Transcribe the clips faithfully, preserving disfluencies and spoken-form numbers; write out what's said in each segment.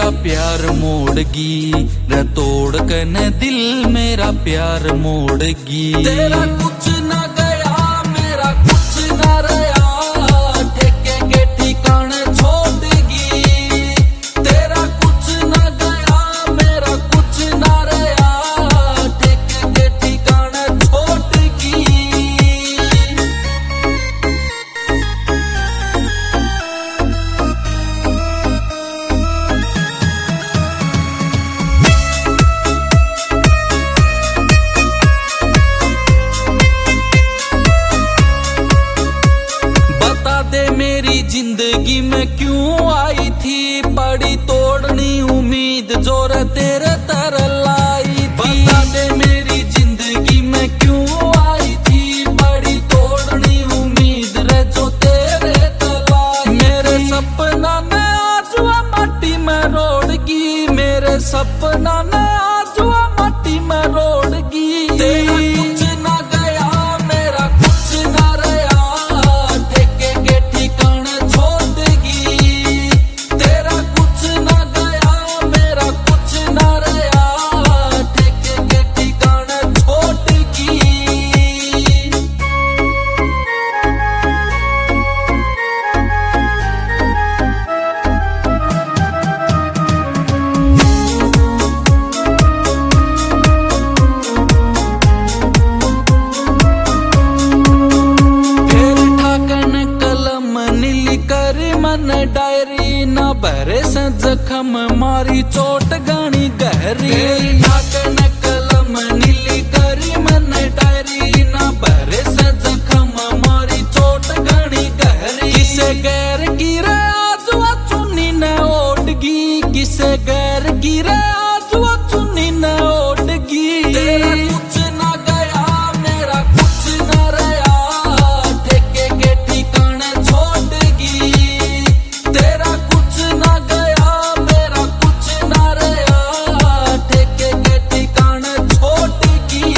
प्यार मोड़गी रे, तोड़ कने दिल मेरा प्यार मोड़गी। तेरा कुछ ना गया मेरा कुछ ना रहा, ठेके के ठिकाने छोड़गी। तेरा कुछ ना गया मेरा कुछ ना रहा, ठेके के ठिकाने छोड़गी। मेरी जिंदगी में क्यों आई थी पड़ी तोड़नी उम्मीद जो रे तेरे तरह लाई थी। बता दे मेरी जिंदगी में क्यों आई थी पड़ी तोड़नी उम्मीद रे जो तेरे तरह। मेरे सपना ने आज वो माटी में रोड़गी, मेरे सपना ने आज वो माटी में रोड़गी। तेरा कुछ ना गया मेरा कुछ ना रहा, ठेके के ठिकाने छोड़गी। तेरा कुछ ना गया मेरा कुछ ना रहा, ठेके के ठिकाने छोड़गी। मन डायरी ना भरे से जखम मारी चोट गानी गहरी। नाकन कलम नीली करी मन डायरी ना भरे से जखम मारी चोट गानी गहरी। किसे गैर की रे आज वो चुनी न ओटगी, किसे गैर की रे आज वो चुनी न ओटगी। तेरा कुछ ना गया मेरा कुछ ना रहा, ठेके के ठिकाने छोड़गी। तेरा कुछ ना गया मेरा कुछ ना रहा, ठेके के ठिकाने छोड़गी।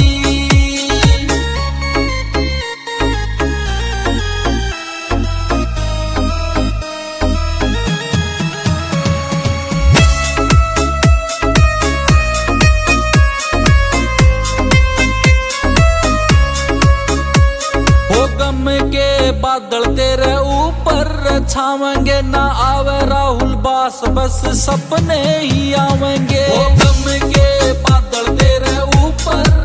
हो गम के बादल तेरे ऊपर छावेंगे, ना आवे राहुल बास बस सपने ही आवेंगे। हो गम के बादल तेरे ऊपर